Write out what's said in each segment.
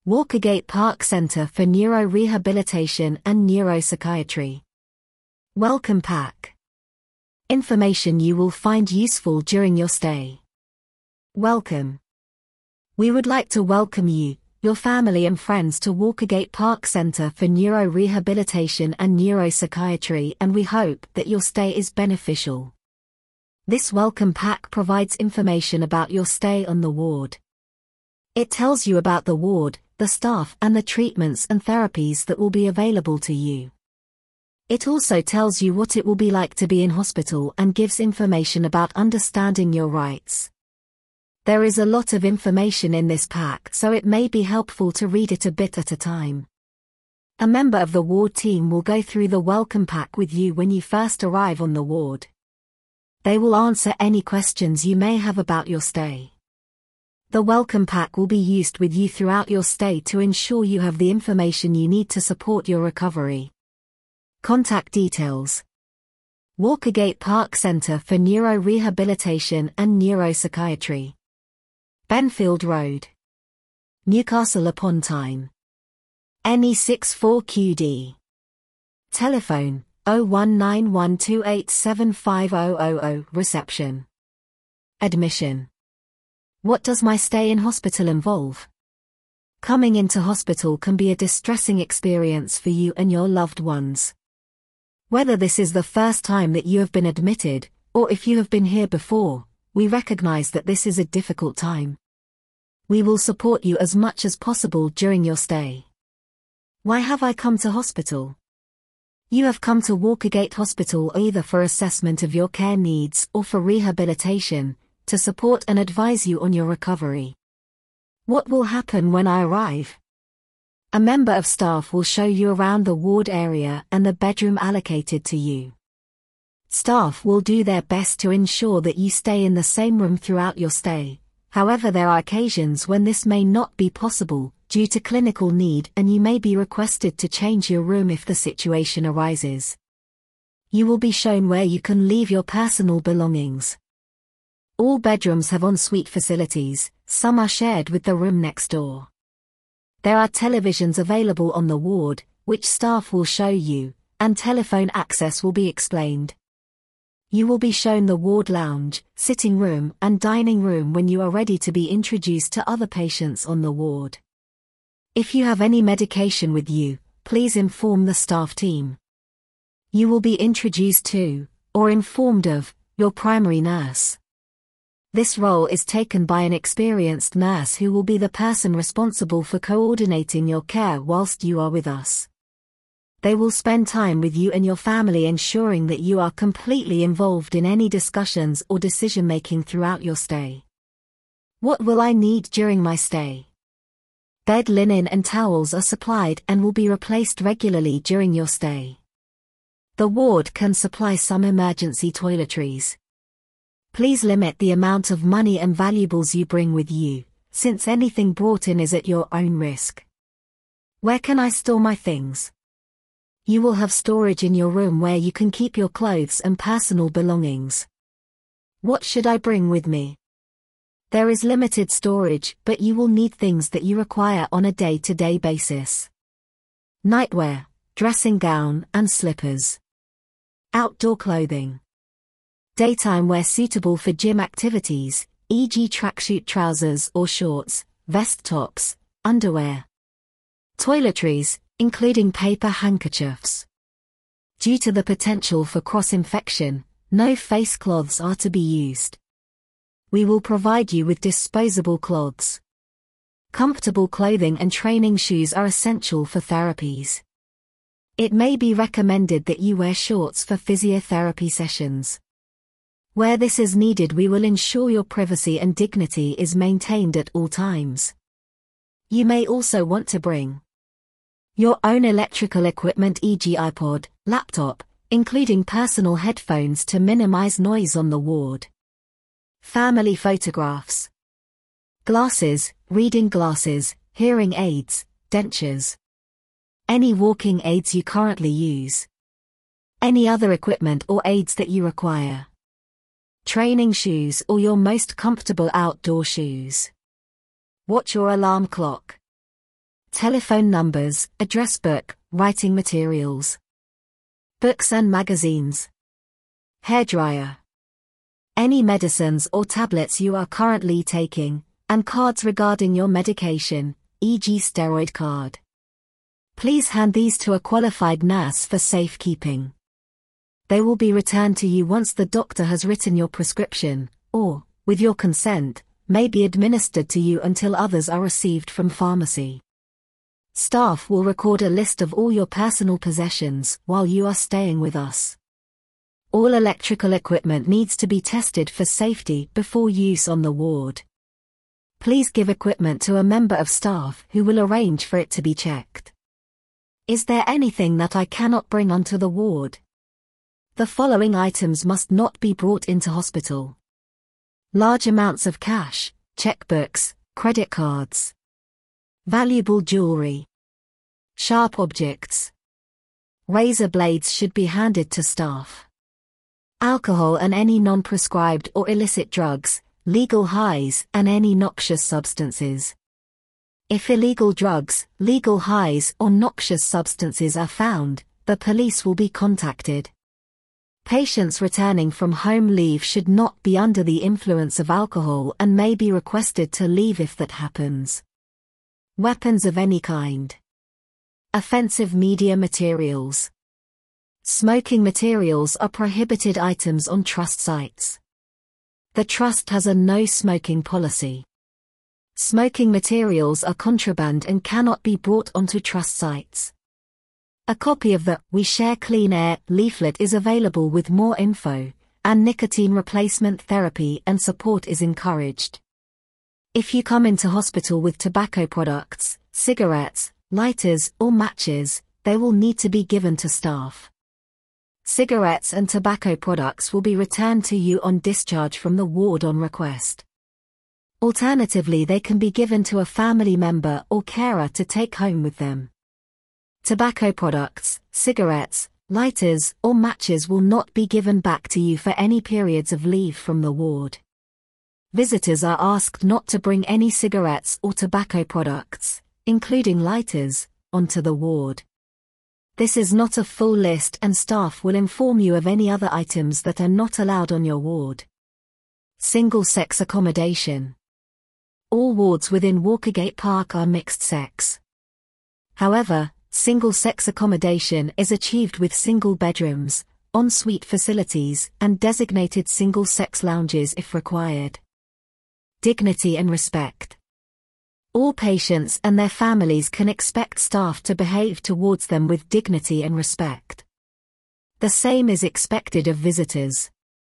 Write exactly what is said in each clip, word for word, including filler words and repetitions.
Walkergate Park Center for Neurorehabilitation and Neuropsychiatry. Welcome Pack. Information you will find useful during your stay. Welcome. We would like to welcome you, your family and friends to Walkergate Park Center for Neurorehabilitation and Neuropsychiatry, and we hope that your stay is beneficial. This welcome pack provides information about your stay on the ward. It tells you about the ward, the staff and the treatments and therapies that will be available to you. It also tells you what it will be like to be in hospital and gives information about understanding your rights. There is a lot of information in this pack, so it may be helpful to read it a bit at a time. A member of the ward team will go through the welcome pack with you when you first arrive on the ward. They will answer any questions you may have about your stay. The welcome pack will be used with you throughout your stay to ensure you have the information you need to support your recovery. Contact details. Walkergate Park Center for Neurorehabilitation and Neuropsychiatry. Benfield Road, Newcastle upon Tyne, N E six four Q D. Telephone oh one nine one two eight seven five oh oh oh. Reception. Admission. What does my stay in hospital involve? Coming into hospital can be a distressing experience for you and your loved ones. Whether this is the first time that you have been admitted, or if you have been here before, we recognize that this is a difficult time. We will support you as much as possible during your stay. Why have I come to hospital? You have come to Walkergate Hospital either for assessment of your care needs or for rehabilitation, to support and advise you on your recovery. What will happen when I arrive? A member of staff will show you around the ward area and the bedroom allocated to you. Staff will do their best to ensure that you stay in the same room throughout your stay. However, there are occasions when this may not be possible, due to clinical need, and you may be requested to change your room if the situation arises. You will be shown where you can leave your personal belongings. All bedrooms have ensuite facilities, some are shared with the room next door. There are televisions available on the ward, which staff will show you, and telephone access will be explained. You will be shown the ward lounge, sitting room and dining room when you are ready to be introduced to other patients on the ward. If you have any medication with you, please inform the staff team. You will be introduced to, or informed of, your primary nurse. This role is taken by an experienced nurse who will be the person responsible for coordinating your care whilst you are with us. They will spend time with you and your family, ensuring that you are completely involved in any discussions or decision-making throughout your stay. What will I need during my stay? Bed linen and towels are supplied and will be replaced regularly during your stay. The ward can supply some emergency toiletries. Please limit the amount of money and valuables you bring with you, since anything brought in is at your own risk. Where can I store my things? You will have storage in your room where you can keep your clothes and personal belongings. What should I bring with me? There is limited storage, but you will need things that you require on a day-to-day basis. Nightwear, dressing gown and slippers. Outdoor clothing. Daytime wear suitable for gym activities, for example tracksuit trousers or shorts, vest tops, underwear. Toiletries, including paper handkerchiefs. Due to the potential for cross-infection, no face cloths are to be used. We will provide you with disposable cloths. Comfortable clothing and training shoes are essential for therapies. It may be recommended that you wear shorts for physiotherapy sessions. Where this is needed, we will ensure your privacy and dignity is maintained at all times. You may also want to bring your own electrical equipment, for example iPod, laptop, including personal headphones to minimize noise on the ward. Family photographs. Glasses, reading glasses, hearing aids, dentures. Any walking aids you currently use. Any other equipment or aids that you require. Training shoes or your most comfortable outdoor shoes. Watch your alarm clock. telephone numbers, address book, writing materials, books and magazines, hairdryer, any medicines or tablets you are currently taking, and cards regarding your medication, for example steroid card. Please hand these to a qualified nurse for safekeeping. They will be returned to you once the doctor has written your prescription, or, with your consent, may be administered to you until others are received from pharmacy. Staff will record a list of all your personal possessions while you are staying with us. All electrical equipment needs to be tested for safety before use on the ward. Please give equipment to a member of staff who will arrange for it to be checked. Is there anything that I cannot bring onto the ward? The following items must not be brought into hospital: large amounts of cash, checkbooks, credit cards, valuable jewelry, sharp objects. Razor blades should be handed to staff. Alcohol and any non-prescribed or illicit drugs, legal highs and any noxious substances. If illegal drugs, legal highs or noxious substances are found, the police will be contacted. Patients returning from home leave should not be under the influence of alcohol and may be requested to leave if that happens. Weapons of any kind. Offensive media materials. Smoking materials are prohibited items on trust sites. The trust has a no smoking policy. Smoking materials are contraband and cannot be brought onto trust sites. A copy of the We Share Clean Air leaflet is available with more info, and nicotine replacement therapy and support is encouraged. If you come into hospital with tobacco products, cigarettes, lighters or matches, they will need to be given to staff. Cigarettes and tobacco products will be returned to you on discharge from the ward on request. Alternatively, they can be given to a family member or carer to take home with them. Tobacco products, cigarettes, lighters or matches will not be given back to you for any periods of leave from the ward. Visitors are asked not to bring any cigarettes or tobacco products, including lighters, onto the ward. This is not a full list and staff will inform you of any other items that are not allowed on your ward. Single-sex accommodation. All wards within Walkergate Park are mixed-sex. However, single-sex accommodation is achieved with single bedrooms, en-suite facilities, and designated single-sex lounges if required. Dignity and respect. All patients and their families can expect staff to behave towards them with dignity and respect. The same is expected of visitors.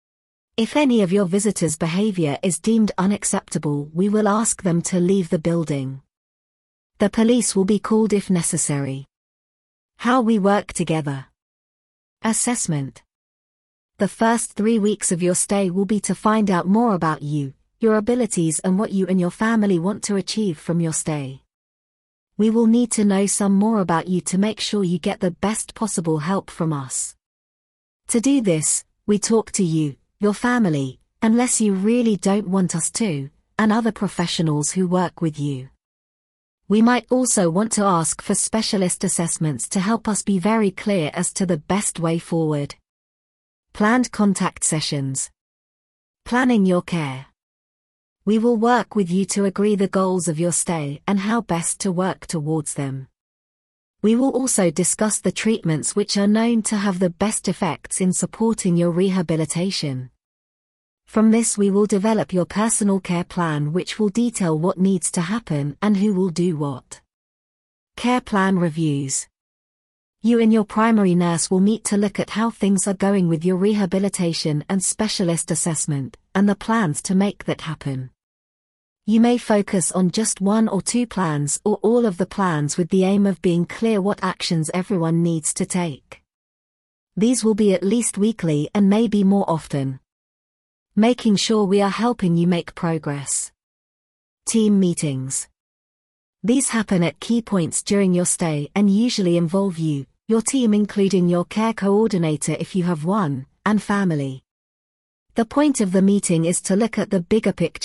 If any of your visitors' behavior is deemed unacceptable, we will ask them to leave the building. The police will be called if necessary. How we work together. Assessment. The first three weeks of your stay will be to find out more about you, your abilities and what you and your family want to achieve from your stay. We will need to know some more about you to make sure you get the best possible help from us. To do this, we talk to you, your family, unless you really don't want us to, and other professionals who work with you. We might also want to ask for specialist assessments to help us be very clear as to the best way forward. Planned contact sessions. Planning your care. We will work with you to agree the goals of your stay and how best to work towards them. We will also discuss the treatments which are known to have the best effects in supporting your rehabilitation. From this we will develop your personal care plan which will detail what needs to happen and who will do what. Care plan reviews. You and your primary nurse will meet to look at how things are going with your rehabilitation and specialist assessment, and the plans to make that happen. You may focus on just one or two plans or all of the plans with the aim of being clear what actions everyone needs to take. These will be at least weekly and maybe more often. Making sure we are helping you make progress. Team meetings. These happen at key points during your stay and usually involve you, your team including your care coordinator if you have one, and family. The point of the meeting is to look at the bigger picture,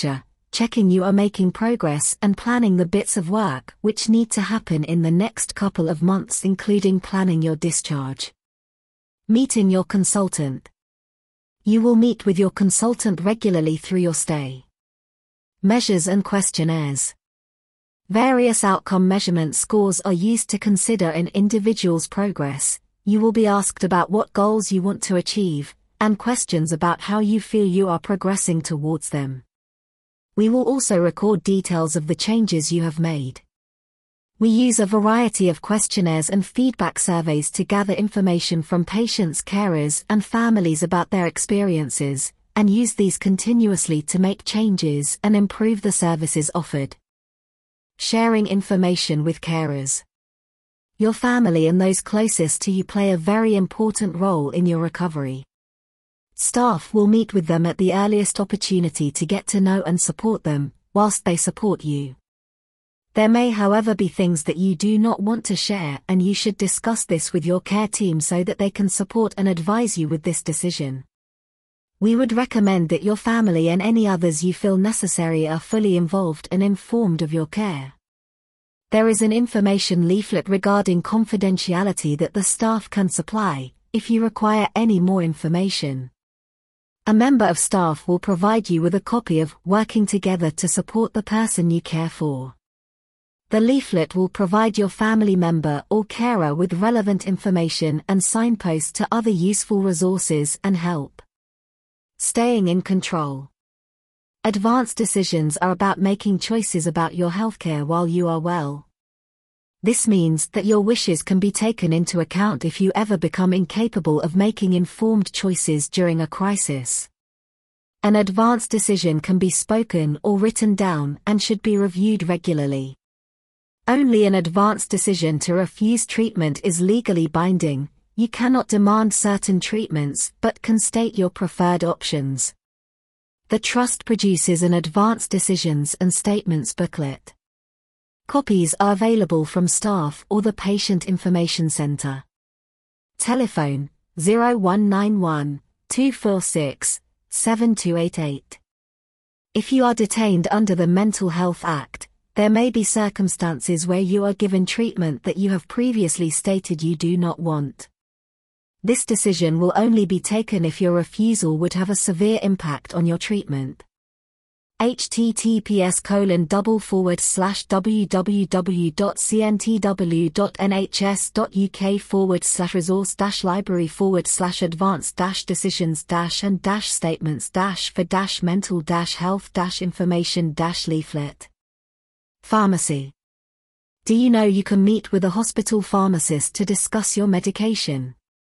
checking you are making progress and planning the bits of work which need to happen in the next couple of months, including planning your discharge. Meeting your consultant. You will meet with your consultant regularly through your stay. Measures and questionnaires. Various outcome measurement scores are used to consider an individual's progress. You will be asked about what goals you want to achieve, and questions about how you feel you are progressing towards them. We will also record details of the changes you have made. We use a variety of questionnaires and feedback surveys to gather information from patients, carers, and families about their experiences, and use these continuously to make changes and improve the services offered. Sharing information with carers. Your family and those closest to you play a very important role in your recovery. Staff will meet with them at the earliest opportunity to get to know and support them, whilst they support you. There may, however, be things that you do not want to share, and you should discuss this with your care team so that they can support and advise you with this decision. We would recommend that your family and any others you feel necessary are fully involved and informed of your care. There is an information leaflet regarding confidentiality that the staff can supply, if you require any more information. A member of staff will provide you with a copy of Working Together to Support the Person You Care For. The leaflet will provide your family member or carer with relevant information and signposts to other useful resources and help. Staying in control. Advanced decisions are about making choices about your healthcare while you are well. This means that your wishes can be taken into account if you ever become incapable of making informed choices during a crisis. An advanced decision can be spoken or written down and should be reviewed regularly. Only an advanced decision to refuse treatment is legally binding. You cannot demand certain treatments but can state your preferred options. The Trust produces an advanced decisions and statements booklet. Copies are available from staff or the Patient Information Center. Telephone zero one nine one, two four six, seven two eight eight. If you are detained under the Mental Health Act, there may be circumstances where you are given treatment that you have previously stated you do not want. This decision will only be taken if your refusal would have a severe impact on your treatment. https colon double forward slash www.cntw.nhs.uk forward slash resource dash library forward slash advanced dash decisions dash and dash statements dash for dash mental dash health dash information dash leaflet. Pharmacy. Do you know you can meet with a hospital pharmacist to discuss your medication?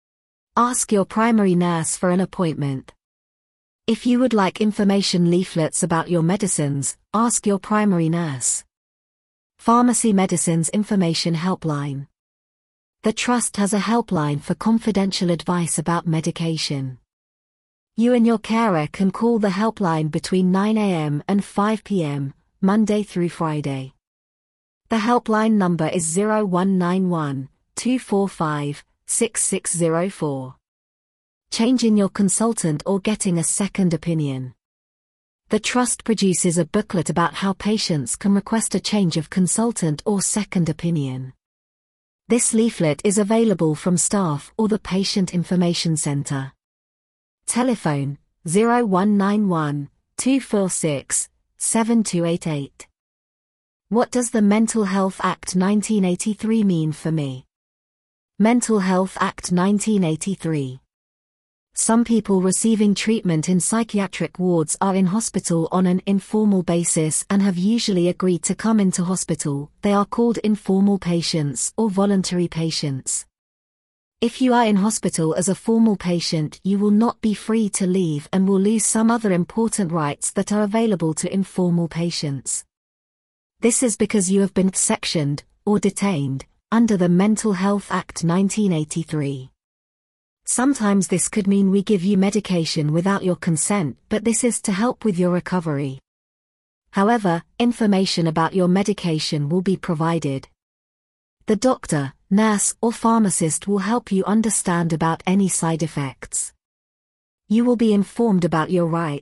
Ask your primary nurse for an appointment. If you would like information leaflets about your medicines, ask your primary nurse. Pharmacy Medicines Information Helpline. The Trust has a helpline for confidential advice about medication. You and your carer can call the helpline between nine a m and five p m, Monday through Friday. The helpline number is zero one nine one, two four five, six six zero four. Changing your consultant or getting a second opinion. The Trust produces a booklet about how patients can request a change of consultant or second opinion. This leaflet is available from staff or the Patient Information Center. Telephone zero one nine one, two four six, seven two eight eight. What does the Mental Health Act nineteen eighty-three mean for me? Mental Health Act nineteen eighty-three. Some people receiving treatment in psychiatric wards are in hospital on an informal basis and have usually agreed to come into hospital. They are called informal patients or voluntary patients. If you are in hospital as a formal patient, you will not be free to leave and will lose some other important rights that are available to informal patients. This is because you have been sectioned, or detained, under the Mental Health Act nineteen eighty-three. Sometimes this could mean we give you medication without your consent, but this is to help with your recovery. However, information about your medication will be provided. The doctor, nurse, or pharmacist will help you understand about any side effects. You will be informed about your rights,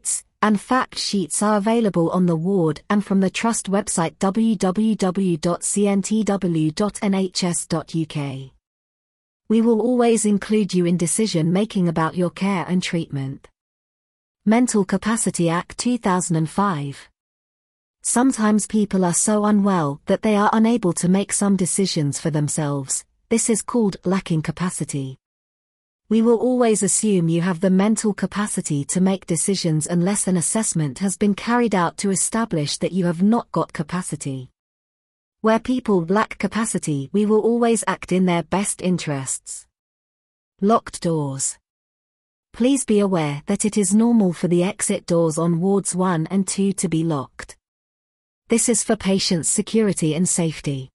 and fact sheets are available on the ward and from the Trust website w w w dot c n t w dot n h s dot u k. We will always include you in decision-making about your care and treatment. Mental Capacity Act two thousand five. Sometimes people are so unwell that they are unable to make some decisions for themselves. This is called lacking capacity. We will always assume you have the mental capacity to make decisions unless an assessment has been carried out to establish that you have not got capacity. Where people lack capacity, we will always act in their best interests. Locked doors. Please be aware that it is normal for the exit doors on wards one and two to be locked. This is for patients' security and safety.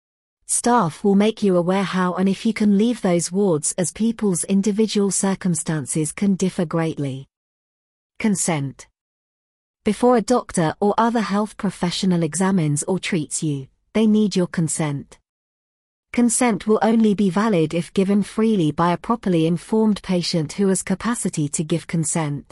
Staff will make you aware how and if you can leave those wards, as people's individual circumstances can differ greatly. Consent. Before a doctor or other health professional examines or treats you, they need your consent. Consent will only be valid if given freely by a properly informed patient who has capacity to give consent.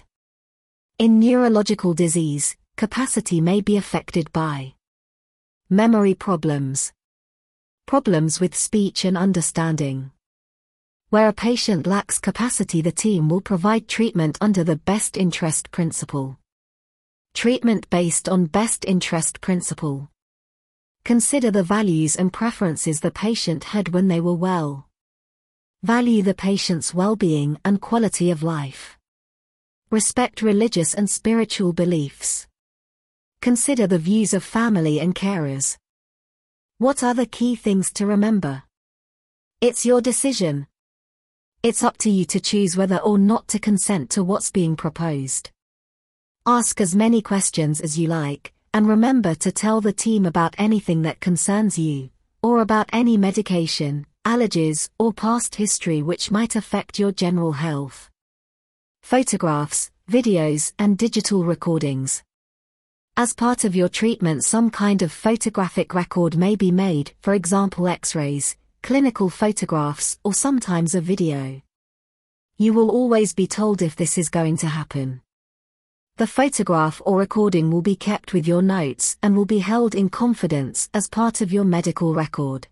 In neurological disease, capacity may be affected by memory problems, problems with speech and understanding. Where a patient lacks capacity, the team will provide treatment under the best interest principle. Treatment based on best interest principle. Consider the values and preferences the patient had when they were well. Value the patient's well-being and quality of life. Respect religious and spiritual beliefs. Consider the views of family and carers. What are the key things to remember? It's your decision. It's up to you to choose whether or not to consent to what's being proposed. Ask as many questions as you like, and remember to tell the team about anything that concerns you, or about any medication, allergies, or past history which might affect your general health. Photographs, videos, and digital recordings. As part of your treatment, some kind of photographic record may be made, for example X-rays, clinical photographs, or sometimes a video. You will always be told if this is going to happen. The photograph or recording will be kept with your notes and will be held in confidence as part of your medical record.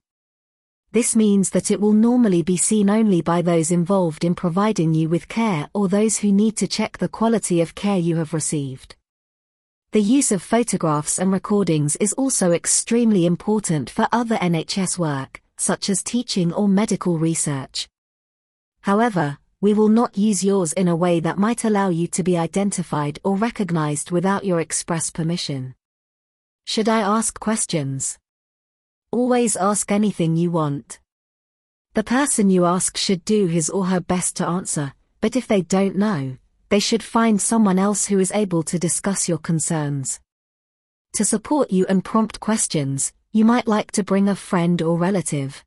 This means that it will normally be seen only by those involved in providing you with care or those who need to check the quality of care you have received. The use of photographs and recordings is also extremely important for other N H S work, such as teaching or medical research. However, we will not use yours in a way that might allow you to be identified or recognized without your express permission. Should I ask questions? Always ask anything you want. The person you ask should do his or her best to answer, but if they don't know, they should find someone else who is able to discuss your concerns. To support you and prompt questions, you might like to bring a friend or relative.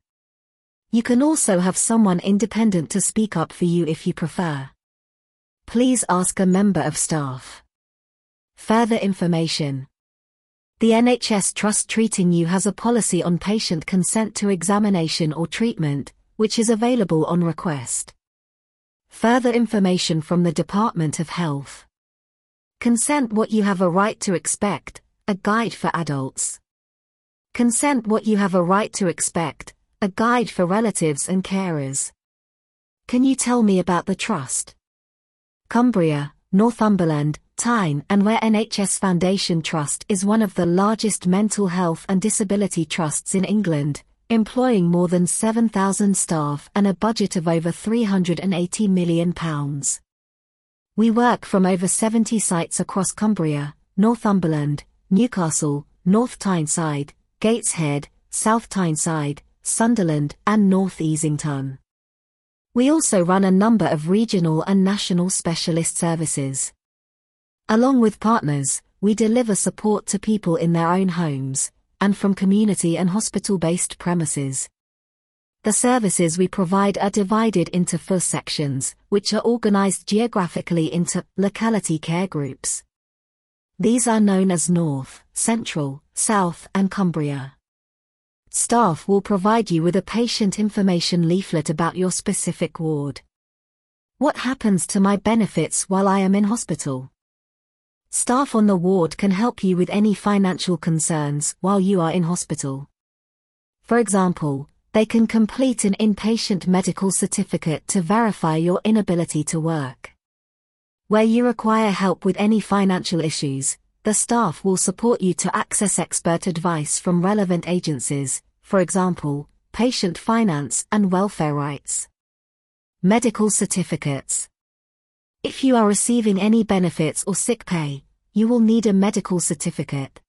You can also have someone independent to speak up for you if you prefer. Please ask a member of staff. Further information. The N H S Trust treating you has a policy on patient consent to examination or treatment, which is available on request. Further information from the Department of Health. Consent what you have a right to expect, a guide for adults. Consent what you have a right to expect, a guide for relatives and carers. Can you tell me about the Trust? Cumbria, Northumberland, Tyne and Wear N H S Foundation Trust is one of the largest mental health and disability trusts in England, employing more than seven thousand staff and a budget of over three hundred eighty million pounds. We work from over seventy sites across Cumbria, Northumberland, Newcastle, North Tyneside, Gateshead, South Tyneside, Sunderland and North Easington. We also run a number of regional and national specialist services. Along with partners, we deliver support to people in their own homes, and from community and hospital-based premises. The services we provide are divided into four sections, which are organized geographically into locality care groups. These are known as North, Central, South and Cumbria. Staff will provide you with a patient information leaflet about your specific ward. What happens to my benefits while I am in hospital? Staff on the ward can help you with any financial concerns while you are in hospital. For example, they can complete an inpatient medical certificate to verify your inability to work. Where you require help with any financial issues, the staff will support you to access expert advice from relevant agencies, for example, patient finance and welfare rights. Medical certificates. If you are receiving any benefits or sick pay, you will need a medical certificate.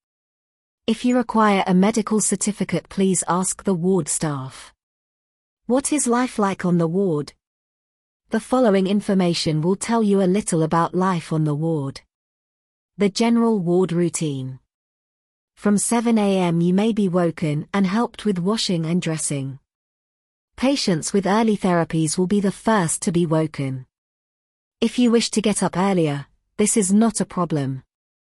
If you require a medical certificate, please ask the ward staff. What is life like on the ward? The following information will tell you a little about life on the ward. The general ward routine. From seven a m you may be woken and helped with washing and dressing. Patients with early therapies will be the first to be woken. If you wish to get up earlier, this is not a problem.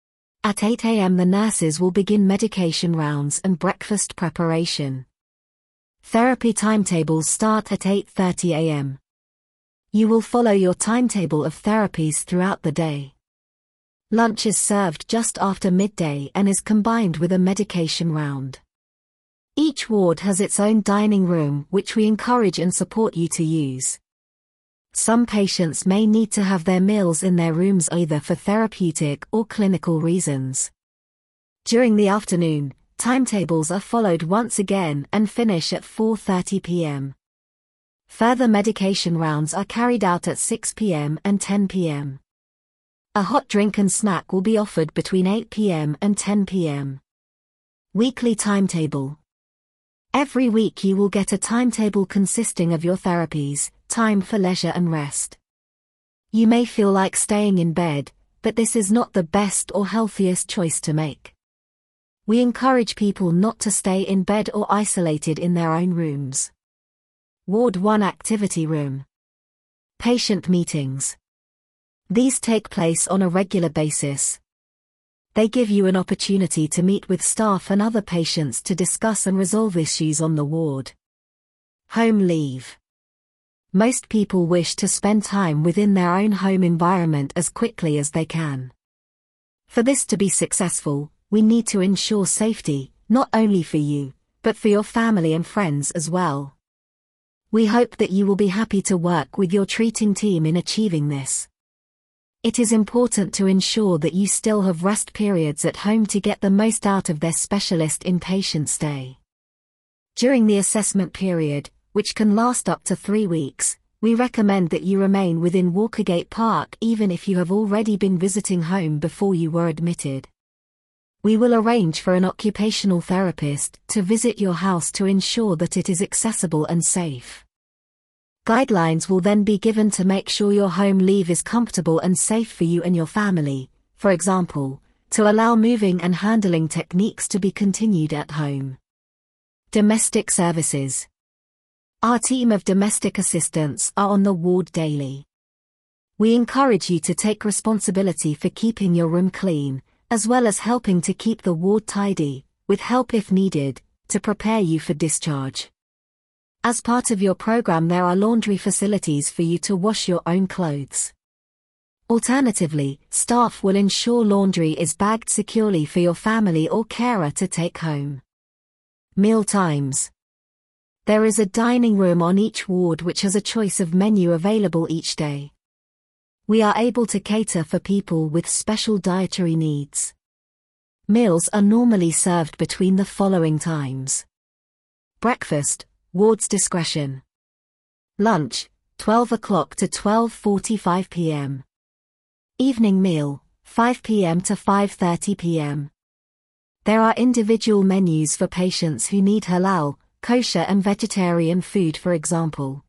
At eight a m the nurses will begin medication rounds and breakfast preparation. Therapy timetables start at eight thirty a m You will follow your timetable of therapies throughout the day. Lunch is served just after midday and is combined with a medication round. Each ward has its own dining room which we encourage and support you to use. Some patients may need to have their meals in their rooms either for therapeutic or clinical reasons. During the afternoon, timetables are followed once again and finish at four thirty p m Further medication rounds are carried out at six p m and ten p m A hot drink and snack will be offered between eight p m and ten p m Weekly timetable. Every week you will get a timetable consisting of your therapies, time for leisure and rest. You may feel like staying in bed, but this is not the best or healthiest choice to make. We encourage people not to stay in bed or isolated in their own rooms. Ward one Activity Room. Patient meetings. These take place on a regular basis. They give you an opportunity to meet with staff and other patients to discuss and resolve issues on the ward. Home leave. Most people wish to spend time within their own home environment as quickly as they can. For this to be successful, we need to ensure safety, not only for you, but for your family and friends as well. We hope that you will be happy to work with your treating team in achieving this. It is important to ensure that you still have rest periods at home to get the most out of their specialist inpatient stay. During the assessment period, which can last up to three weeks, we recommend that you remain within Walkergate Park even if you have already been visiting home before you were admitted. We will arrange for an occupational therapist to visit your house to ensure that it is accessible and safe. Guidelines will then be given to make sure your home leave is comfortable and safe for you and your family, for example, to allow moving and handling techniques to be continued at home. Domestic services. Our team of domestic assistants are on the ward daily. We encourage you to take responsibility for keeping your room clean, as well as helping to keep the ward tidy, with help if needed, to prepare you for discharge. As part of your program, there are laundry facilities for you to wash your own clothes. Alternatively, staff will ensure laundry is bagged securely for your family or carer to take home. Meal times. There is a dining room on each ward which has a choice of menu available each day. We are able to cater for people with special dietary needs. Meals are normally served between the following times. Breakfast, ward's discretion. Lunch, twelve o'clock to twelve forty-five p m Evening meal, five p m to five thirty p m There are individual menus for patients who need halal, kosher and vegetarian food, for example.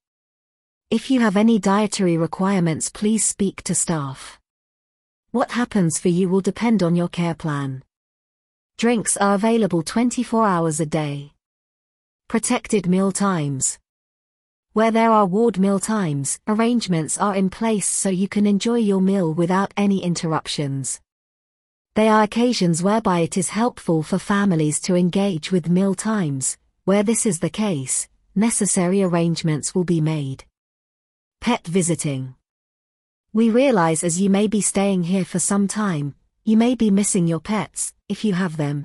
If you have any dietary requirements, please speak to staff. What happens for you will depend on your care plan. Drinks are available twenty-four hours a day. Protected meal times. Where there are ward meal times, arrangements are in place so you can enjoy your meal without any interruptions. There are occasions whereby it is helpful for families to engage with meal times. Where this is the case, necessary arrangements will be made. Pet visiting. We realize as you may be staying here for some time, You may be missing your pets, if you have them.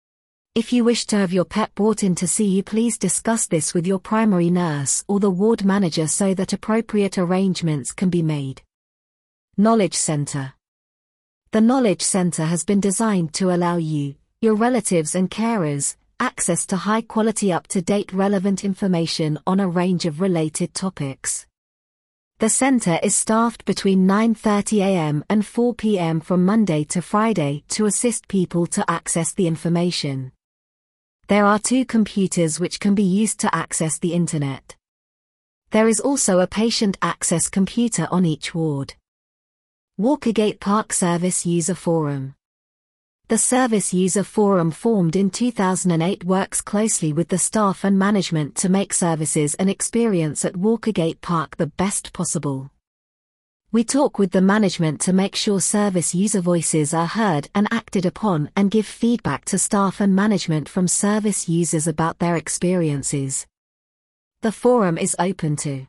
If you wish to have your pet brought in to see you, please discuss this with your primary nurse or the ward manager so that appropriate arrangements can be made. Knowledge Center. The Knowledge Center has been designed to allow you, your relatives and carers, access to high-quality up-to-date relevant information on a range of related topics. The center is staffed between nine thirty a m and four p m from Monday to Friday to assist people to access the information. There are two computers which can be used to access the internet. There is also a patient access computer on each ward. Walkergate Park Service User Forum. The Service User Forum, formed in two thousand eight, works closely with the staff and management to make services and experience at Walkergate Park the best possible. We talk with the management to make sure service user voices are heard and acted upon, and give feedback to staff and management from service users about their experiences. The forum is open to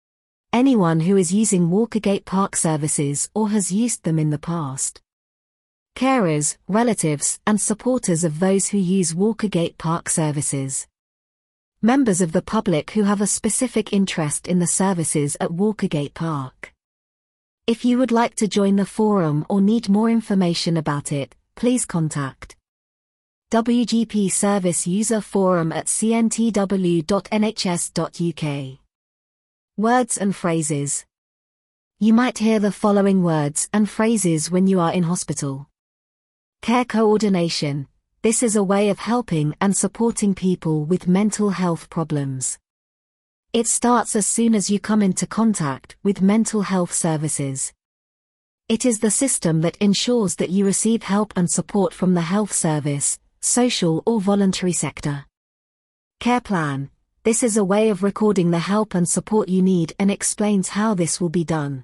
anyone who is using Walkergate Park services or has used them in the past. Carers, relatives, and supporters of those who use Walkergate Park services. Members of the public who have a specific interest in the services at Walkergate Park. If you would like to join the forum or need more information about it, please contact W G P Service User Forum at c n t w dot n h s dot u k. Words and phrases. You might hear the following words and phrases when you are in hospital. Care coordination. This is a way of helping and supporting people with mental health problems. It starts as soon as you come into contact with mental health services. It is the system that ensures that you receive help and support from the health service, social or voluntary sector. Care plan. This is a way of recording the help and support you need and explains how this will be done.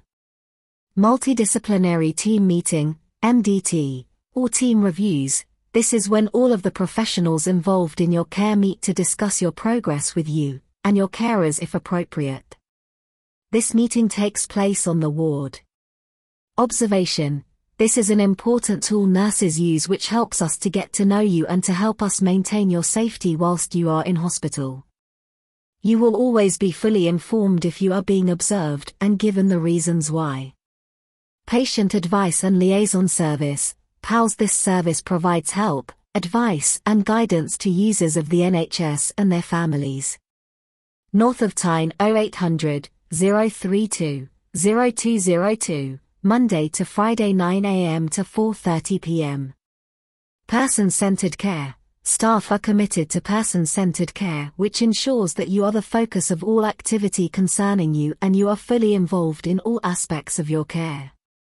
Multidisciplinary team meeting, M D T. Or team reviews. This is when all of the professionals involved in your care meet to discuss your progress with you, and your carers if appropriate. This meeting takes place on the ward. Observation. This is an important tool nurses use which helps us to get to know you and to help us maintain your safety whilst you are in hospital. You will always be fully informed if you are being observed and given the reasons why. Patient Advice and Liaison Service. P A L S. This service provides help, advice and guidance to users of the N H S and their families. North of Tyne oh eight hundred, oh three two, oh two oh two, Monday to Friday nine a m to four thirty p m Person-centered care. Staff are committed to person-centered care, which ensures that you are the focus of all activity concerning you and you are fully involved in all aspects of your care.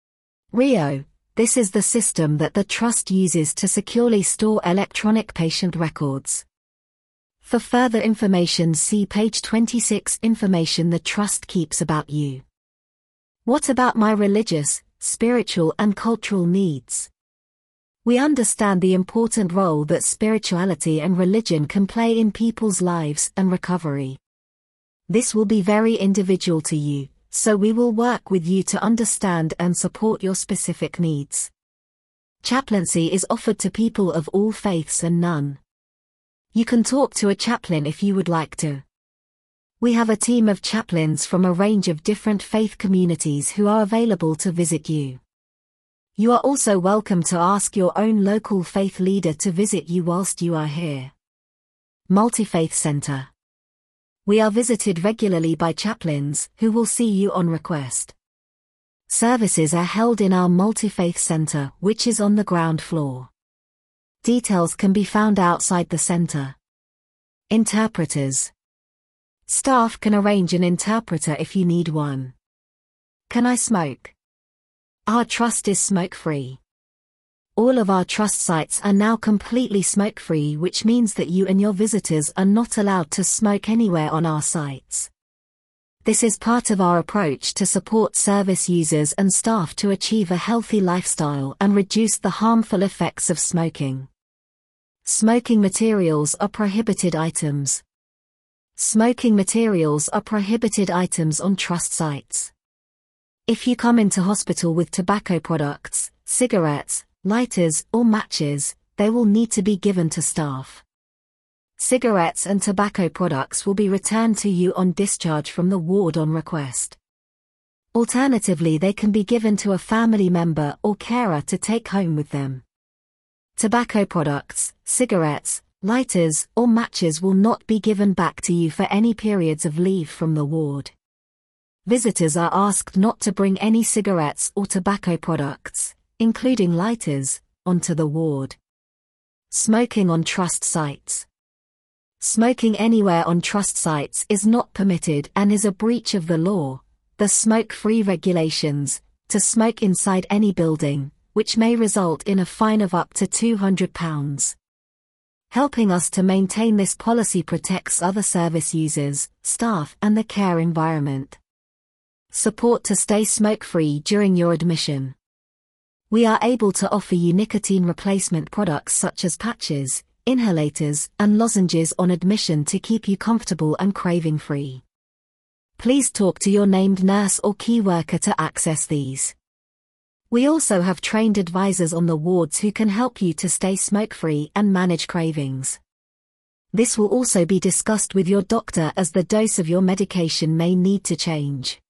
R I O. This is the system that the Trust uses to securely store electronic patient records. For further information, see page twenty-six. Information the Trust keeps about you. What about my religious, spiritual and cultural needs? We understand the important role that spirituality and religion can play in people's lives and recovery. This will be very individual to you, so we will work with you to understand and support your specific needs. Chaplaincy is offered to people of all faiths and none. You can talk to a chaplain if you would like to. We have a team of chaplains from a range of different faith communities who are available to visit you. You are also welcome to ask your own local faith leader to visit you whilst you are here. Multi-Faith Center. We are visited regularly by chaplains who will see you on request. Services are held in our Multi-Faith Center, which is on the ground floor. Details can be found outside the center. Interpreters. Staff can arrange an interpreter if you need one. Can I smoke? Our trust is smoke-free. All of our trust sites are now completely smoke-free, which means that you and your visitors are not allowed to smoke anywhere on our sites. This is part of our approach to support service users and staff to achieve a healthy lifestyle and reduce the harmful effects of smoking. Smoking materials are prohibited items. Smoking materials are prohibited items on trust sites. If you come into hospital with tobacco products, cigarettes, lighters, or matches, they will need to be given to staff. Cigarettes and tobacco products will be returned to you on discharge from the ward on request. Alternatively, they can be given to a family member or carer to take home with them. Tobacco products, cigarettes, lighters, or matches will not be given back to you for any periods of leave from the ward. Visitors are asked not to bring any cigarettes or tobacco products, including lighters, onto the ward. Smoking on trust sites. Smoking anywhere on trust sites is not permitted and is a breach of the law, the smoke-free regulations, to smoke inside any building, which may result in a fine of up to two hundred pounds. Helping us to maintain this policy protects other service users, staff, and the care environment. Support to stay smoke-free during your admission. We are able to offer you nicotine replacement products such as patches, inhalators, and lozenges on admission to keep you comfortable and craving-free. Please talk to your named nurse or key worker to access these. We also have trained advisors on the wards who can help you to stay smoke-free and manage cravings. This will also be discussed with your doctor as the dose of your medication may need to change.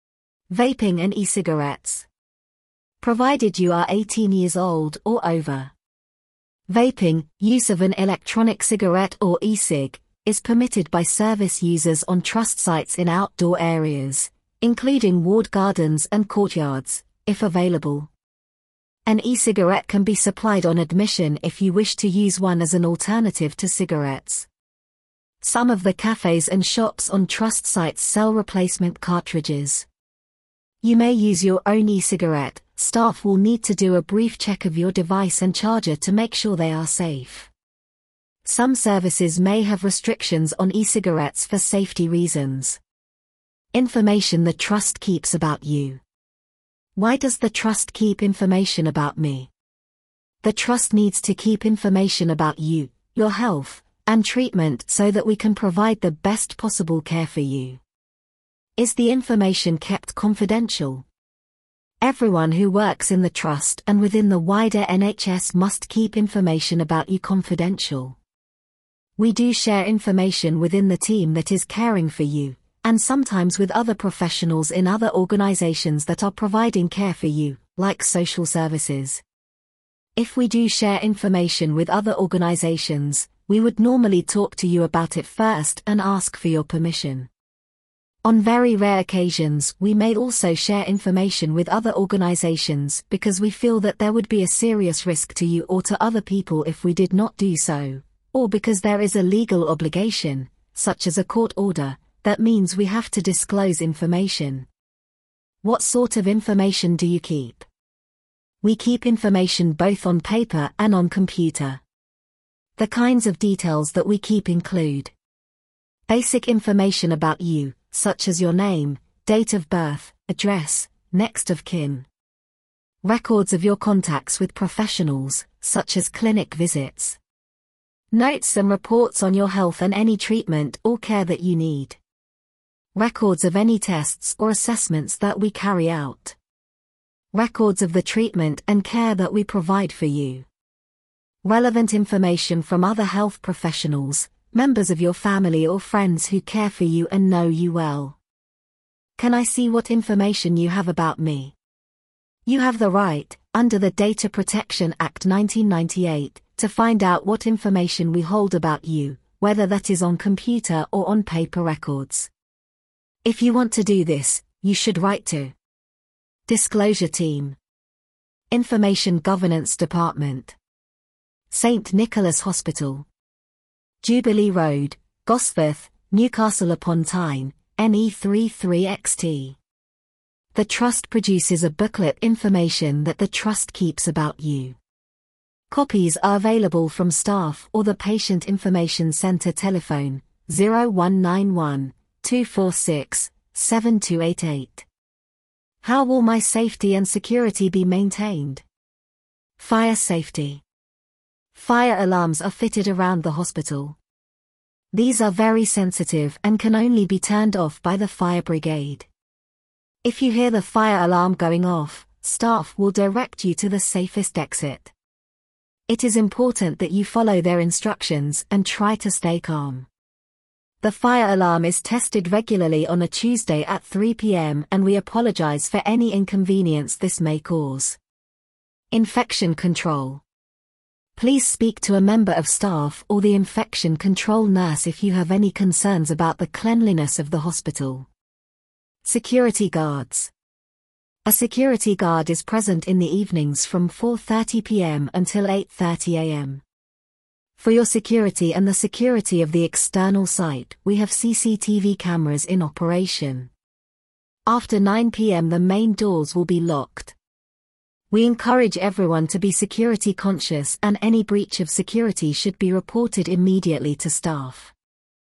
Vaping and e-cigarettes. Provided you are eighteen years old or over. Vaping, use of an electronic cigarette or e-cig, is permitted by service users on trust sites in outdoor areas, including ward gardens and courtyards, if available. An e-cigarette can be supplied on admission if you wish to use one as an alternative to cigarettes. Some of the cafes and shops on trust sites sell replacement cartridges. You may use your own e-cigarette. Staff will need to do a brief check of your device and charger to make sure they are safe. Some services may have restrictions on e-cigarettes for safety reasons. Information the trust keeps about you. Why does the trust keep information about me? The trust needs to keep information about you, your health, and treatment so that we can provide the best possible care for you. Is the information kept confidential? Everyone who works in the trust and within the wider N H S must keep information about you confidential. We do share information within the team that is caring for you, and sometimes with other professionals in other organizations that are providing care for you, like social services. If we do share information with other organizations, we would normally talk to you about it first and ask for your permission. On very rare occasions, we may also share information with other organizations because we feel that there would be a serious risk to you or to other people if we did not do so, or because there is a legal obligation, such as a court order, that means we have to disclose information. What sort of information do you keep? We keep information both on paper and on computer. The kinds of details that we keep include basic information about you, such as your name, date of birth, address, next of kin. Records of your contacts with professionals, such as clinic visits. Notes and reports on your health and any treatment or care that you need. Records of any tests or assessments that we carry out. Records of the treatment and care that we provide for you. Relevant information from other health professionals, members of your family or friends who care for you and know you well. Can I see what information you have about me? You have the right, under the Data Protection Act nineteen ninety-eight, to find out what information we hold about you, whether that is on computer or on paper records. If you want to do this, you should write to Disclosure Team, Information Governance Department, Saint Nicholas Hospital, Jubilee Road, Gosforth, Newcastle upon Tyne, N E three three X T. The Trust produces a booklet information that the Trust keeps about you. Copies are available from staff or the Patient Information Centre telephone, zero one nine one, two four six, seven two eight eight. How will my safety and security be maintained? Fire safety. Fire alarms are fitted around the hospital. These are very sensitive and can only be turned off by the fire brigade. If you hear the fire alarm going off, staff will direct you to the safest exit. It is important that you follow their instructions and try to stay calm. The fire alarm is tested regularly on a Tuesday at three p m and we apologize for any inconvenience this may cause. Infection control. Please speak to a member of staff or the infection control nurse if you have any concerns about the cleanliness of the hospital. Security guards. A security guard is present in the evenings from four thirty p m until eight thirty a m For your security and the security of the external site, we have C C T V cameras in operation. After nine p m the main doors will be locked. We encourage everyone to be security conscious and any breach of security should be reported immediately to staff.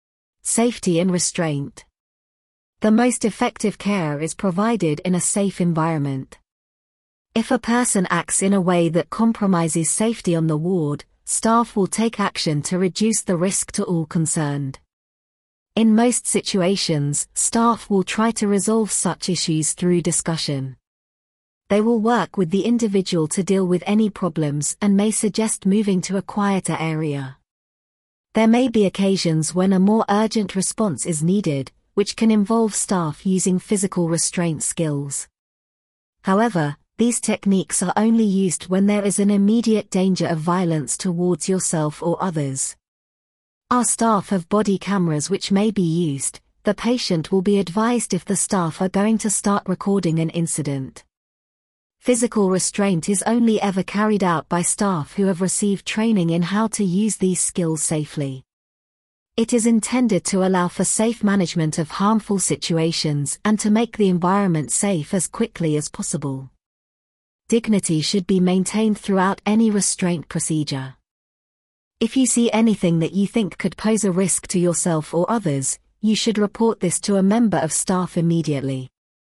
Safety and restraint. The most effective care is provided in a safe environment. If a person acts in a way that compromises safety on the ward, staff will take action to reduce the risk to all concerned. In most situations, staff will try to resolve such issues through discussion. They will work with the individual to deal with any problems and may suggest moving to a quieter area. There may be occasions when a more urgent response is needed, which can involve staff using physical restraint skills. However, these techniques are only used when there is an immediate danger of violence towards yourself or others. Our staff have body cameras which may be used. The patient will be advised if the staff are going to start recording an incident. Physical restraint is only ever carried out by staff who have received training in how to use these skills safely. It is intended to allow for safe management of harmful situations and to make the environment safe as quickly as possible. Dignity should be maintained throughout any restraint procedure. If you see anything that you think could pose a risk to yourself or others, you should report this to a member of staff immediately.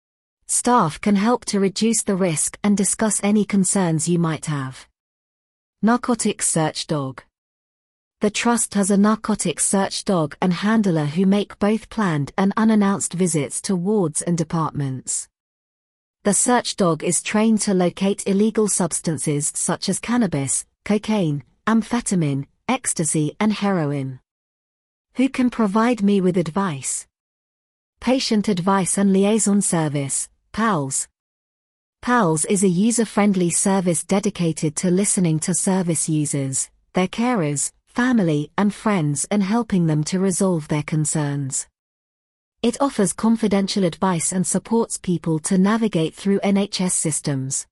Staff can help to reduce the risk and discuss any concerns you might have. Narcotics search dog. The Trust has a narcotics search dog and handler who make both planned and unannounced visits to wards and departments. The search dog is trained to locate illegal substances such as cannabis, cocaine, amphetamine, ecstasy and heroin. Who can provide me with advice? Patient Advice and Liaison Service, PALS. PALS is a user-friendly service dedicated to listening to service users, their carers, family and friends and helping them to resolve their concerns. It offers confidential advice and supports people to navigate through N H S systems.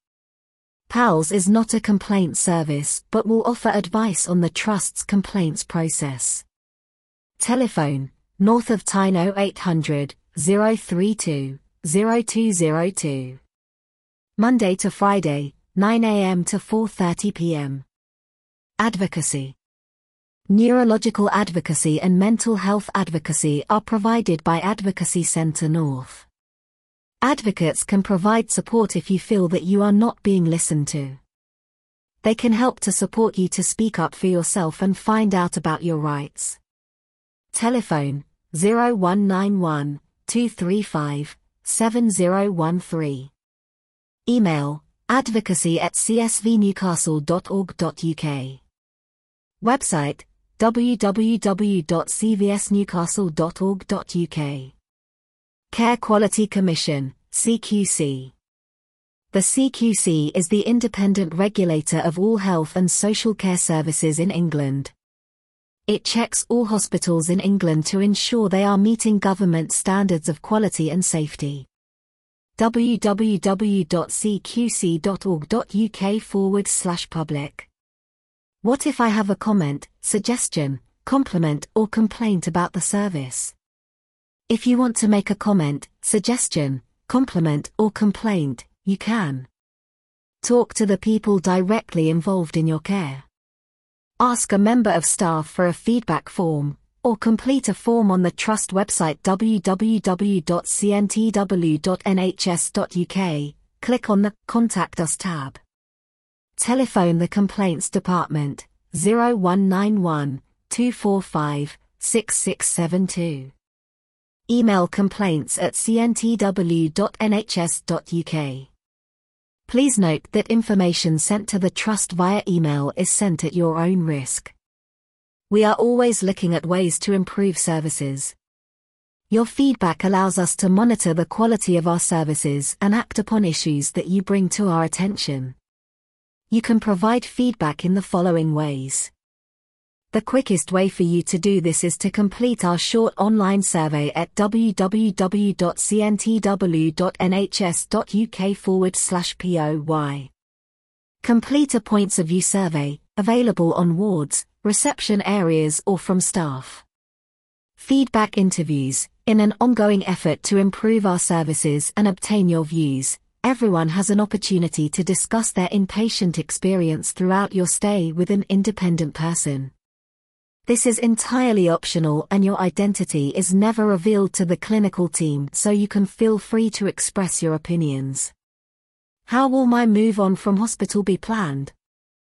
PALS is not a complaint service but will offer advice on the Trust's complaints process. Telephone, North of Tyne oh eight hundred, oh three two, oh two oh two. Monday to Friday, nine a m to four thirty p m Advocacy. Neurological advocacy and mental health advocacy are provided by Advocacy Centre North. Advocates can provide support if you feel that you are not being listened to. They can help to support you to speak up for yourself and find out about your rights. Telephone, oh one nine one, two three five, seven oh one three. Email, advocacy at c s v newcastle dot org dot u k. Website, w w w dot c v s newcastle dot org dot u k. Care Quality Commission, C Q C. The C Q C is the independent regulator of all health and social care services in England. It checks all hospitals in England to ensure they are meeting government standards of quality and safety. w w w dot c q c dot org dot u k forward slash public. What if I have a comment, suggestion, compliment or complaint about the service? If you want to make a comment, suggestion, compliment or complaint, you can. Talk to the people directly involved in your care. Ask a member of staff for a feedback form, or complete a form on the Trust website w w w dot c n t w dot n h s dot u k. Click on the Contact Us tab. Telephone the Complaints Department, oh one nine one, two four five, six six seven two. Email complaints at c n t w dot n h s dot u k. Please note that information sent to the Trust via email is sent at your own risk. We are always looking at ways to improve services. Your feedback allows us to monitor the quality of our services and act upon issues that you bring to our attention. You can provide feedback in the following ways. The quickest way for you to do this is to complete our short online survey at w w w dot c n t w dot n h s dot u k forward slash P O Y. Complete a points of view survey, available on wards, reception areas or from staff. Feedback interviews. In an ongoing effort to improve our services and obtain your views, everyone has an opportunity to discuss their inpatient experience throughout your stay with an independent person. This is entirely optional and your identity is never revealed to the clinical team, so you can feel free to express your opinions. How will my move on from hospital be planned?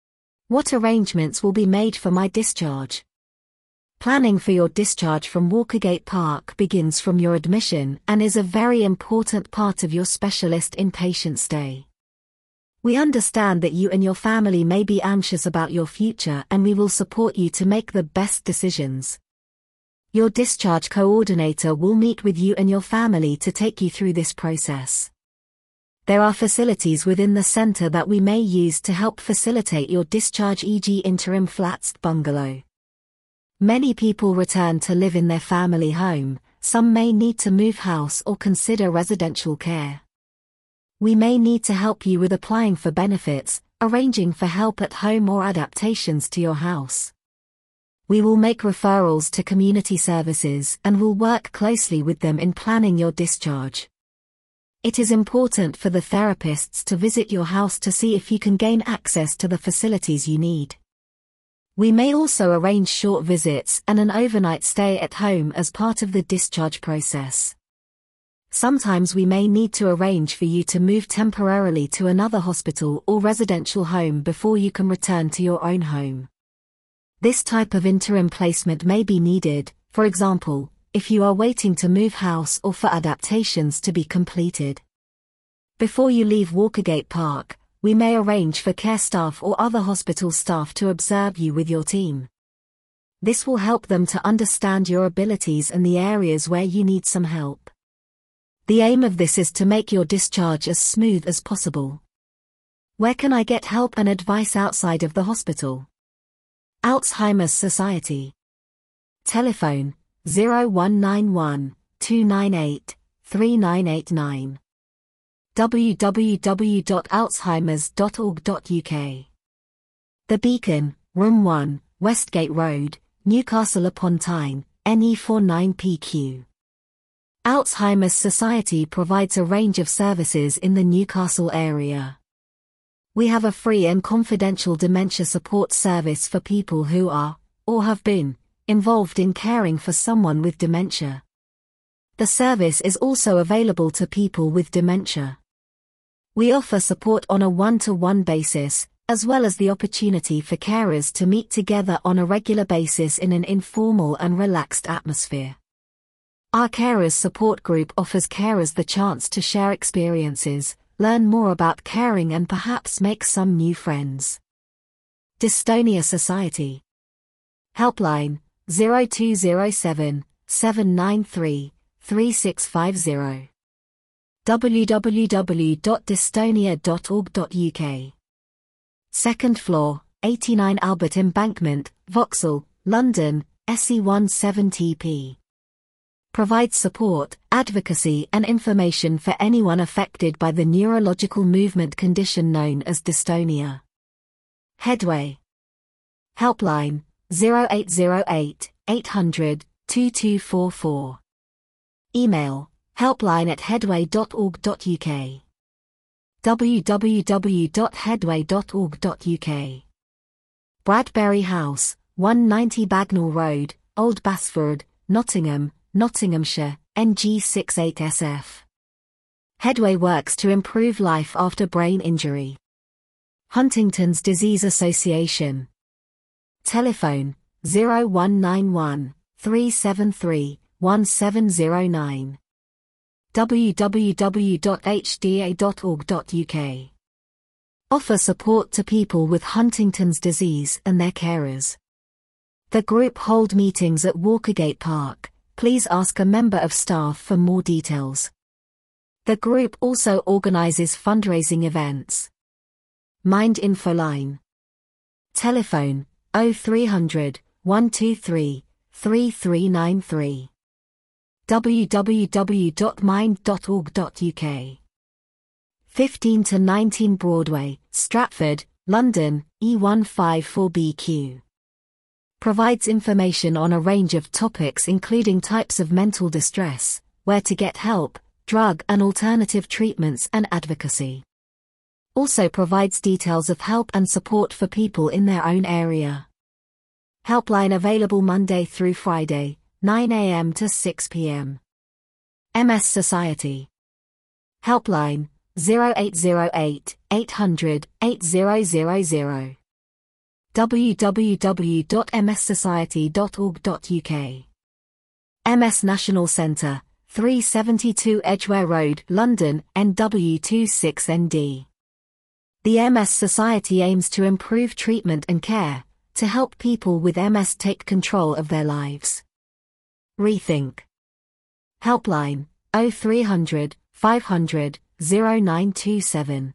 What arrangements will be made for my discharge? Planning for your discharge from Walkergate Park begins from your admission and is a very important part of your specialist inpatient stay. We understand that you and your family may be anxious about your future, and we will support you to make the best decisions. Your discharge coordinator will meet with you and your family to take you through this process. There are facilities within the center that we may use to help facilitate your discharge, for example interim flats bungalow. Many people return to live in their family home, some may need to move house or consider residential care. We may need to help you with applying for benefits, arranging for help at home or adaptations to your house. We will make referrals to community services and will work closely with them in planning your discharge. It is important for the therapists to visit your house to see if you can gain access to the facilities you need. We may also arrange short visits and an overnight stay at home as part of the discharge process. Sometimes we may need to arrange for you to move temporarily to another hospital or residential home before you can return to your own home. This type of interim placement may be needed, for example, if you are waiting to move house or for adaptations to be completed. Before you leave Walkergate Park, we may arrange for care staff or other hospital staff to observe you with your team. This will help them to understand your abilities and the areas where you need some help. The aim of this is to make your discharge as smooth as possible. Where can I get help and advice outside of the hospital? Alzheimer's Society. Telephone zero one nine one, two nine eight, three nine eight nine. w w w dot alzheimers dot org dot u k. The Beacon, Room one, Westgate Road, Newcastle upon Tyne, N E four nine P Q. Alzheimer's Society provides a range of services in the Newcastle area. We have a free and confidential dementia support service for people who are, or have been, involved in caring for someone with dementia. The service is also available to people with dementia. We offer support on a one-to-one basis, as well as the opportunity for carers to meet together on a regular basis in an informal and relaxed atmosphere. Our Carers Support Group offers carers the chance to share experiences, learn more about caring and perhaps make some new friends. Dystonia Society. Helpline zero two zero seven, seven nine three, three six five zero. w w w dot dystonia dot org dot u k. Second floor, eighty-nine Albert Embankment, Vauxhall, London, S E one seven T P. Provides support, advocacy and information for anyone affected by the neurological movement condition known as dystonia. Headway. Helpline zero eight zero eight, eight hundred, two two four four. Email helpline at headway dot org dot u k. w w w dot headway dot org dot u k. Bradbury House, one ninety Bagnall Road, Old Basford, Nottingham, Nottinghamshire, N G sixty-eight S F. Headway works to improve life after brain injury. Huntington's Disease Association. Telephone zero one nine one, three seven three, one seven zero nine. w w w dot h d a dot org dot u k. Offer support to people with Huntington's disease and their carers. The group hold meetings at Walkergate Park. Please ask a member of staff for more details. The group also organizes fundraising events. Mind Info Line. Telephone oh three hundred, one two three, three three nine three. w w w dot mind dot org dot u k. fifteen to nineteen Broadway, Stratford, London, E one five four B Q. Provides information on a range of topics including types of mental distress, where to get help, drug and alternative treatments and advocacy. Also provides details of help and support for people in their own area. Helpline available Monday through Friday, nine a m to six p m M S Society. Helpline, zero eight zero eight, eight hundred, eight thousand. w w w dot m s society dot org dot u k. M S National Centre, three seventy-two Edgware Road, London, N W two six N D. The M S Society aims to improve treatment and care, to help people with M S take control of their lives. Rethink. Helpline, oh three hundred, five hundred, oh nine two seven.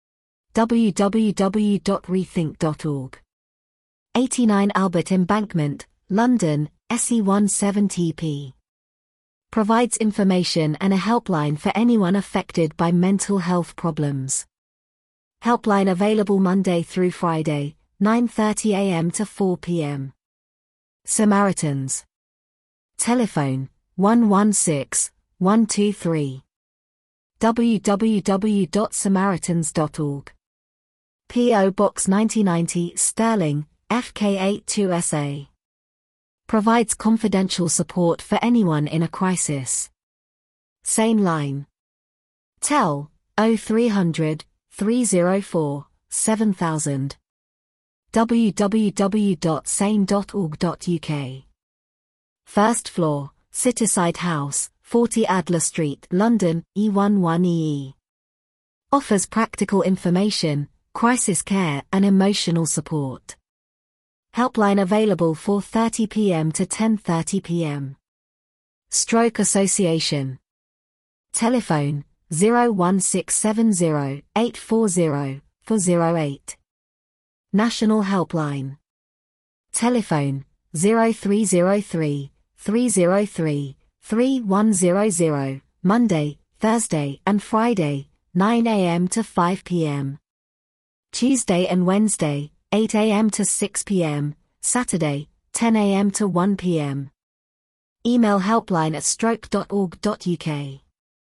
w w w dot rethink dot org. eighty-nine Albert Embankment, London, S E one seven T P. Provides information and a helpline for anyone affected by mental health problems. Helpline available Monday through Friday, nine thirty a m to four p m Samaritans. Telephone, one one six, one two three. w w w dot samaritans dot org. P O Box ninety ninety, Stirling, F K eighty-two S A. Provides confidential support for anyone in a crisis. Sane Line. Tel, oh three hundred, three oh four, seven thousand. w w w dot sane dot org dot u k. First floor, Cityside House, forty Adler Street, London, E eleven E E. Offers practical information, crisis care and emotional support. Helpline available four thirty p m to ten thirty p m Stroke Association. Telephone, zero one six seven zero, eight four zero, four zero eight. National Helpline. Telephone, zero three zero three, three zero three, three one zero zero, Monday, Thursday and Friday, nine a m to five p m Tuesday and Wednesday, eight a m to six p m, Saturday, ten a m to one p m Email helpline at stroke dot org dot u k.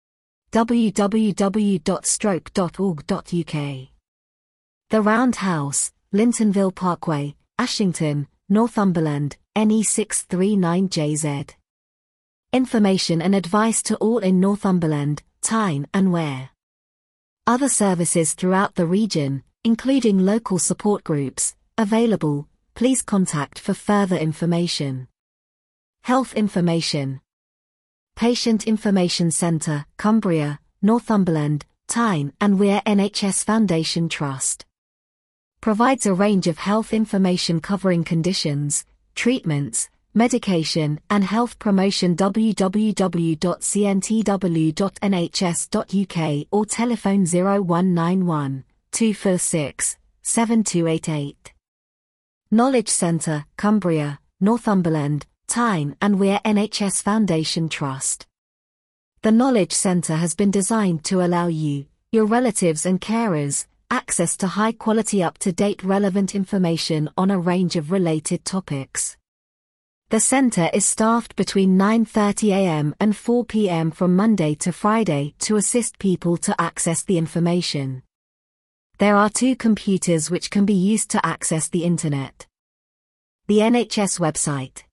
w w w dot stroke dot org dot u k. The Round House, Lintonville Parkway, Ashington, Northumberland, N E six three nine J Z. Information and advice to all in Northumberland, Tyne and Wear. Other services throughout the region, including local support groups, available. Please contact for further information. Health information. Patient Information Centre, Cumbria, Northumberland, Tyne and Wear N H S Foundation Trust. Provides a range of health information covering conditions, treatments, medication and health promotion. w w w dot c n t w dot n h s dot u k or telephone zero one nine one, two four six, seven two eight eight. Knowledge Centre, Cumbria, Northumberland, Tyne and Wear N H S Foundation Trust. The Knowledge Centre has been designed to allow you, your relatives and carers, access to high-quality up-to-date relevant information on a range of related topics. The centre is staffed between nine thirty a m and four p m from Monday to Friday to assist people to access the information. There are two computers which can be used to access the internet. The N H S website.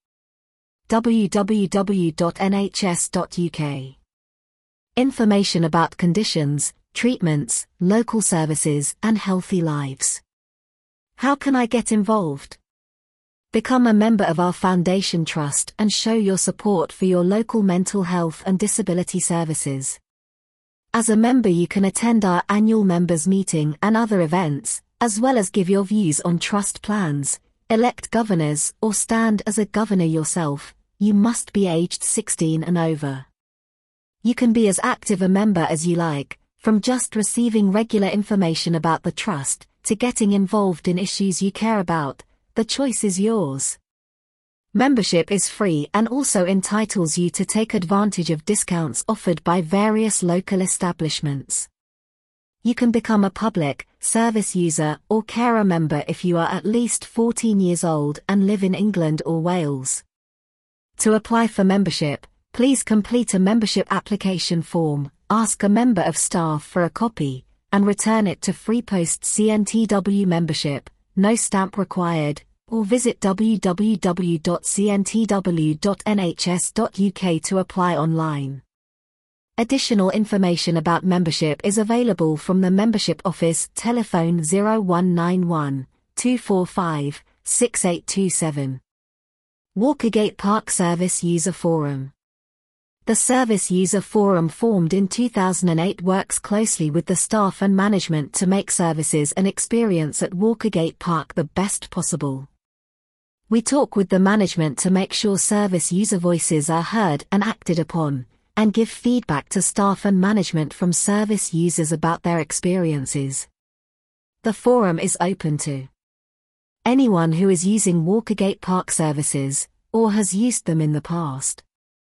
w w w dot n h s dot u k. Information about conditions, treatments, local services and healthy lives. How can I get involved? Become a member of our Foundation Trust and show your support for your local mental health and disability services. As a member you can attend our annual members meeting and other events, as well as give your views on trust plans, elect governors, or stand as a governor yourself. You must be aged sixteen and over. You can be as active a member as you like, from just receiving regular information about the trust, to getting involved in issues you care about. The choice is yours. Membership is free and also entitles you to take advantage of discounts offered by various local establishments. You can become a public service user or carer member if you are at least fourteen years old and live in England or Wales. To apply for membership, please complete a membership application form, ask a member of staff for a copy, and return it to Freepost C N T W membership, no stamp required, or visit w w w dot c n t w dot n h s dot u k to apply online. Additional information about membership is available from the Membership Office, telephone zero one nine one, two four five, six eight two seven. Walkergate Park Service User Forum. The Service User Forum, formed in two thousand eight, works closely with the staff and management to make services and experience at Walkergate Park the best possible. We talk with the management to make sure service user voices are heard and acted upon, and give feedback to staff and management from service users about their experiences. The forum is open to anyone who is using Walkergate Park services, or has used them in the past.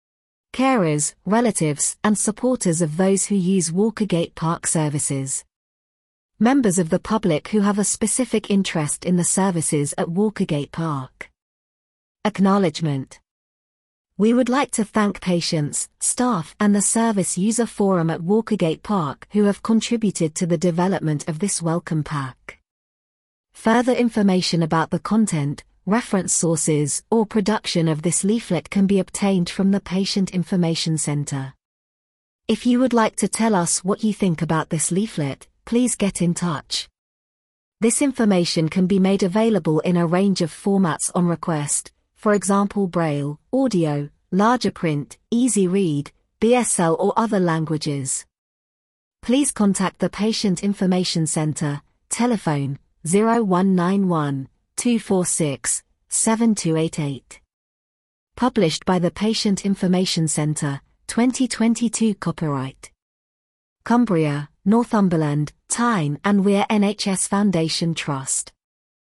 Carers, relatives, and supporters of those who use Walkergate Park services. Members of the public who have a specific interest in the services at Walkergate Park. Acknowledgement. We would like to thank patients, staff, and the Service User Forum at Walkergate Park who have contributed to the development of this welcome pack. Further information about the content, reference sources, or production of this leaflet can be obtained from the Patient Information Centre. If you would like to tell us what you think about this leaflet, please get in touch. This information can be made available in a range of formats on request, for example Braille, audio, larger print, easy read, B S L or other languages. Please contact the Patient Information Centre, telephone zero one nine one, two four six, seven two eight eight. Published by the Patient Information Centre, twenty twenty-two. Copyright Cumbria, Northumberland, Tyne and Wear N H S Foundation Trust.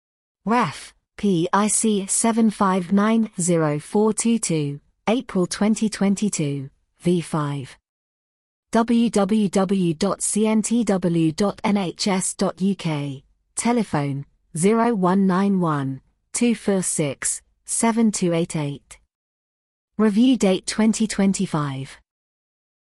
Ref. P I C seven five nine zero four two two, April twenty twenty-two, V five. w w w dot c n t w dot n h s dot u k, telephone zero one nine one, two four six, seven two eight eight. Review date twenty twenty-five.